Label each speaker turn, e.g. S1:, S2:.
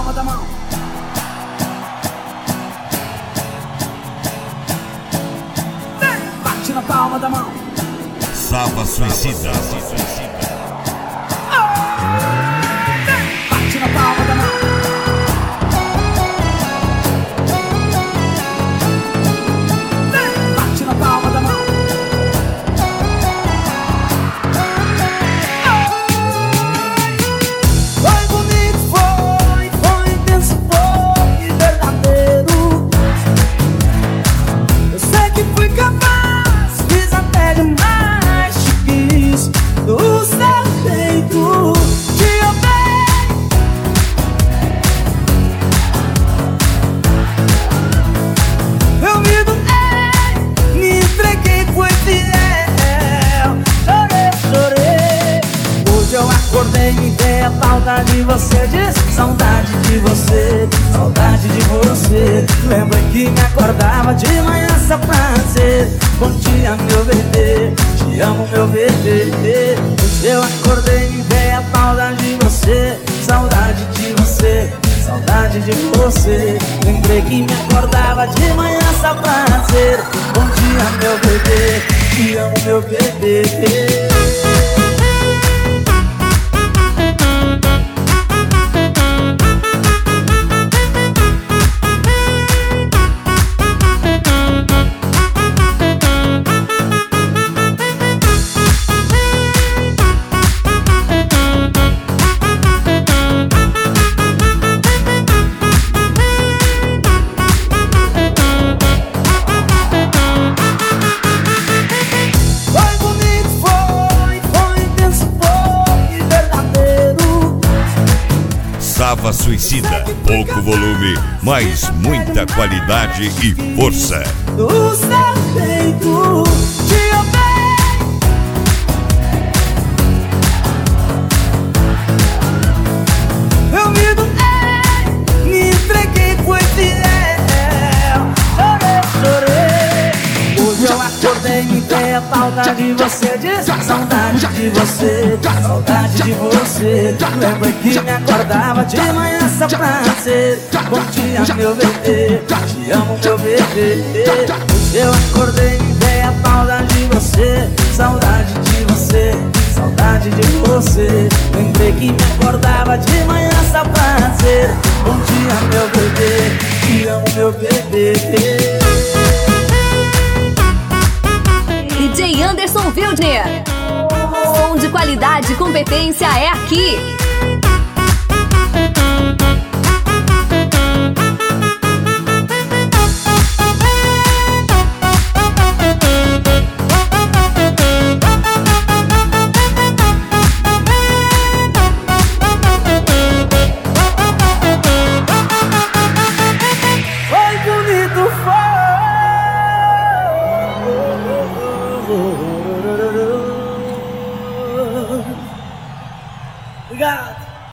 S1: palma da mão. Bate na palma da mão.
S2: Sava Suicida.
S1: Bate na palma da mão. Bate na palma da mão. Foi bonito, foi intenso, foi verdadeiro. Eu sei que fui capaz, fiz até demais, te quis do seu jeito, te amei. Eu me doei, me entreguei, fui fiel. Chorei, chorei. Hoje eu acordei, me dei a falta de você. Disse saudade de você, saudade de você. Lembra que me acordava de manhã só pra dizer bom dia, meu bebê, te amo, meu bebê. Hoje eu acordei, me dei a falta de você, saudade de você, saudade de você. Lembrei que me acordava de manhã só pra dizer bom dia, meu bebê, te amo, meu bebê.
S2: Sava Suicida, pouco volume, mas muita qualidade e força.
S1: Do seu jeito, te amei. Eu me doei, me entreguei, fui fiel. Chorei, chorei. Hoje eu acordei, me dei a falta de você. Disse saudade de você, saudade de você. Lembra que me acordava de manhã só pra dizer bom dia, meu bebê, te amo, meu bebê. Hoje eu acordei, me dei a falta de você, saudade de você, saudade de você. Lembrei que me acordava de manhã só pra dizer bom dia, meu bebê, te amo, meu bebê.
S3: DJ Anderson Wildner. Som de qualidade e competência é aqui.
S1: Foi bonito, foi. Obrigado.